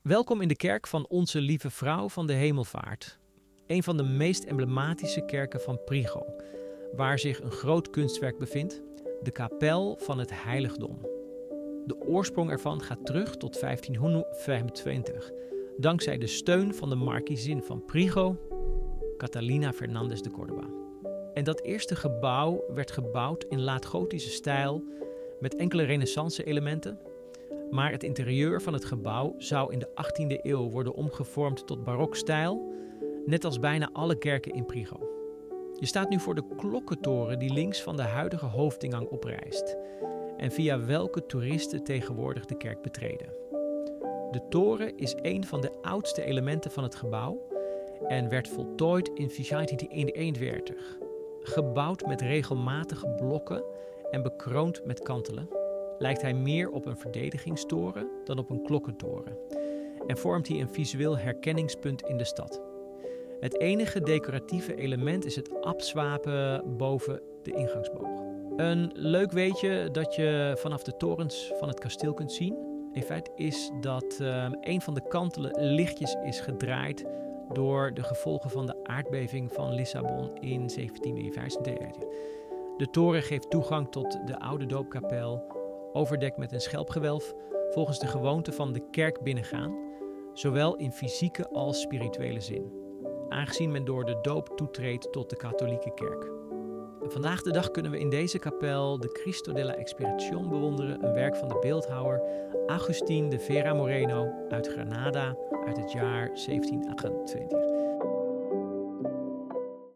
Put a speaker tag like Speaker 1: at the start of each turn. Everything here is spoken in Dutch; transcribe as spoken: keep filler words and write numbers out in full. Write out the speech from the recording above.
Speaker 1: Welkom in de kerk van Onze Lieve Vrouw van de Hemelvaart. Een van de meest emblematische kerken van Prigo, waar zich een groot kunstwerk bevindt, de kapel van het heiligdom. De oorsprong ervan gaat terug tot vijftienhonderdvijfentwintig, dankzij de steun van de markiezin van Prigo, Catalina Fernández de Córdoba. En dat eerste gebouw werd gebouwd in laat-gotische stijl met enkele renaissance-elementen. Maar het interieur van het gebouw zou in de achttiende eeuw worden omgevormd tot barokstijl, net als bijna alle kerken in Prigo. Je staat nu voor de klokkentoren die links van de huidige hoofdingang oprijst en via welke toeristen tegenwoordig de kerk betreden. De toren is een van de oudste elementen van het gebouw en werd voltooid in vijftienhonderdeenenveertig. Gebouwd met regelmatige blokken en bekroond met kantelen, lijkt hij meer op een verdedigingstoren dan op een klokkentoren en vormt hij een visueel herkenningspunt in de stad. Het enige decoratieve element is het abzwapen boven de ingangsboog. Een leuk weetje dat je vanaf de torens van het kasteel kunt zien, in feite is dat uh, een van de kantelen lichtjes is gedraaid door de gevolgen van de aardbeving van Lissabon in zeventienhonderdvijfendertig. De toren geeft toegang tot de oude doopkapel, overdekt met een schelpgewelf, volgens de gewoonte van de kerk binnengaan, zowel in fysieke als spirituele zin, aangezien men door de doop toetreedt tot de katholieke kerk. En vandaag de dag kunnen we in deze kapel de Cristo della Expiración bewonderen, een werk van de beeldhouwer Agustín de Vera Moreno uit Granada uit het jaar zeventienhonderdachtentwintig.